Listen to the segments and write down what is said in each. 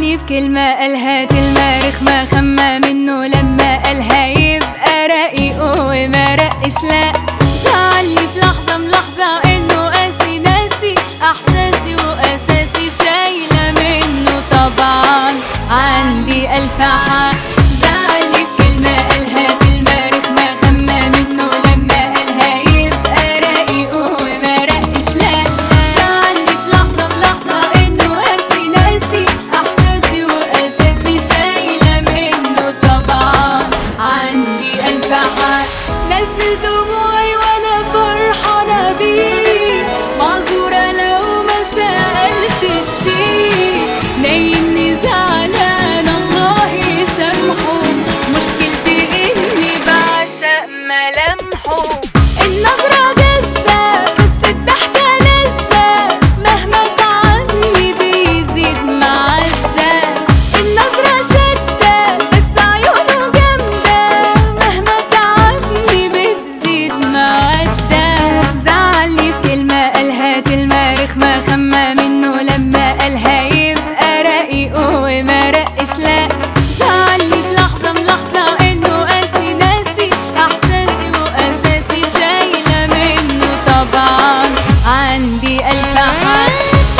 زعلني في كلمة قالها تلمة رخمة خمة منه لما قالها يبقى رقيق وما رقش لا. زعلني في لحظة ملاحظة انه قاسي ناسي احساسي واساسي شايلة منه طبعا عندي الف حق. زعلني في كلمة قالها كلمة رخمة خمة منه لما قالها يبقى رقيق وما رقش لا. زعلني في لحظة ملاحظة انه قاسي ناسي احساسي واساسي شايلة منه طبعا عندي الف حق. ناسي دموعي وانا فرحانة بيه معذورة لو ما سألتش فيه. نايمني زعلان الله يسامحه مشكلتي اني بعشق ملامحه. النظرة جسة بس الضحكة لسه مهما تعبني بيزيد معزة. النظرة شدة بس عيونه جامدة مهما تعبني بتزيد معزة. زعلني بكلمة قالها كلمة رخمة خمة منه لما قالها يبقى رقيق وما رقش لا. زعلني في لحظة ملاحظة انه قاسي ناسي احساسي واساسي شايلة منه طبعا عندي الف حق.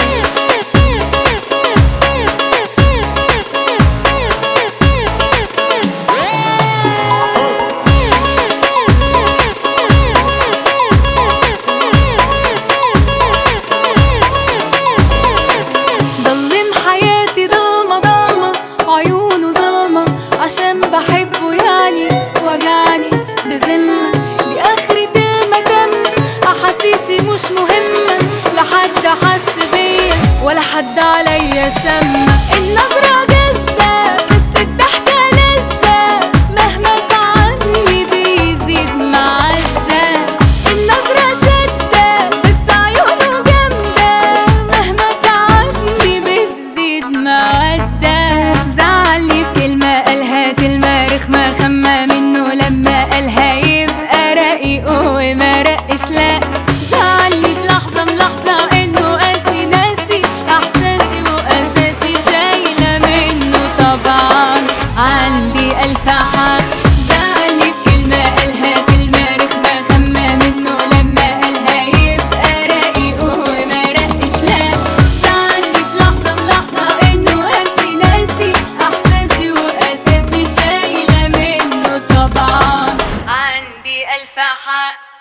ضلم حياتي ضلمة ضلمة عيونه ظلمة عشان بحبه يعني وجعني بذمة. دي آخرة المتم أحاسيسي مش مهمة لا حد حس بيا ولا حد عليا سمى. النظرة جسة بس الضحكة لسه مهما تعبني بيزيد معزة. النظرة شدة بس عيونه جامدة مهما تعبني بتزيد معدة. زعلني بكلمة قالها كلمة رخمة خمة منه لما قالها يبقى رقيق وما رقش لا. زعلني في لحظة ملاحظة انه قاسي ناسي احساسي واساسي شايلة منه طبعا عندي الف حق. زعلني بكلمة قالها كلمة رخمة خمة منه لما قالها يبقى رقيق وما رقش لا. زعلني في لحظة ملاحظة انه قاسي ناسي احساسي واساسي شايلة منه طبعا عندي الف حق.